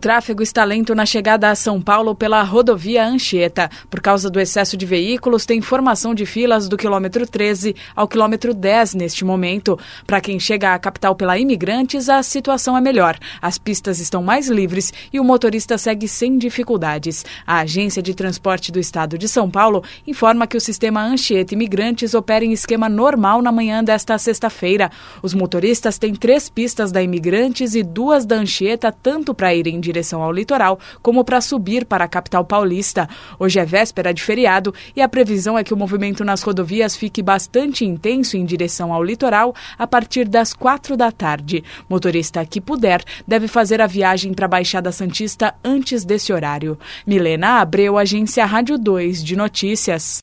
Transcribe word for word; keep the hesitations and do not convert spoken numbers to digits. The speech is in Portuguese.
tráfego está lento na chegada a São Paulo pela rodovia Anchieta. Por causa do excesso de veículos, tem formação de filas do quilômetro treze ao quilômetro dez neste momento. Para quem chega à capital pela Imigrantes, a situação é melhor. As pistas estão mais livres e o motorista segue sem dificuldades. A Agência de Transporte do Estado de São Paulo informa que o sistema Anchieta Imigrantes opera em esquema normal na manhã desta sexta-feira. Os motoristas têm três pistas da Imigrantes e duas da Anchieta, tanto para ir em direção ao litoral, como para subir para a capital paulista. Hoje é véspera de feriado e a previsão é que o movimento nas rodovias fique bastante intenso em direção ao litoral a partir das quatro da tarde. Motorista que puder deve fazer a viagem para a Baixada Santista antes desse horário. Milena Abreu, Agência Rádio dois de Notícias.